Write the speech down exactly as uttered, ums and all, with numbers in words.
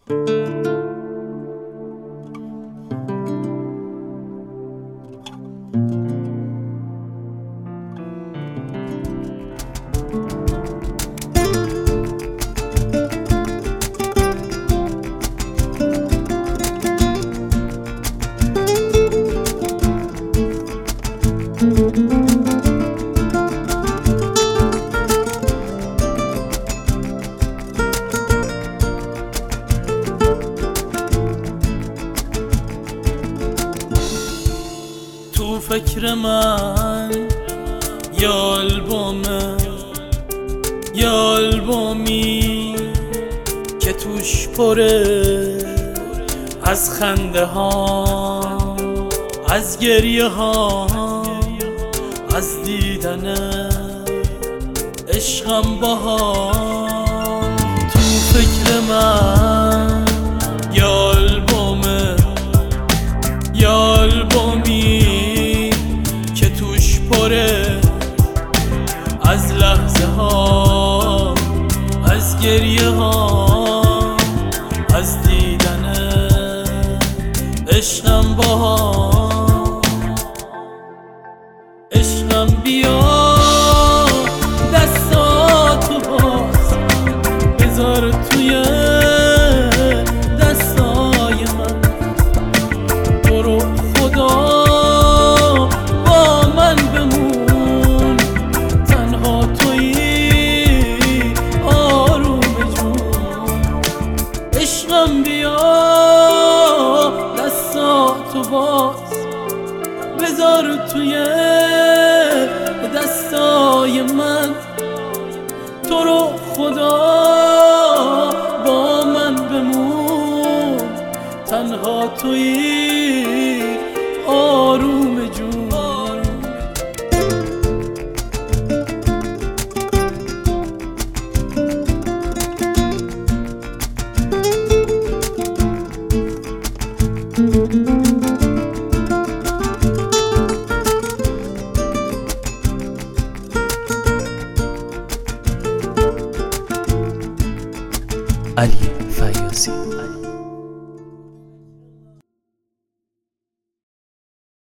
تو فکر من یا البومه یا البومی که توش پره از خنده ها، از گریه ها، از دیدن عشقم با هم. تو فکر من یا البومه یا البومی که توش پره از لحظه ها، از گریه ها، از دیدن عشقم با هم. عشقم بیا دستاتو باز بذار توی دستای من، برو خدا با من بمون، تنها تویی آروم جون. عشقم بیا دستاتو باز بذار توی دستای من، تو رو خدا با من بمون، تنها تویی آروم جون. علی فیاضی.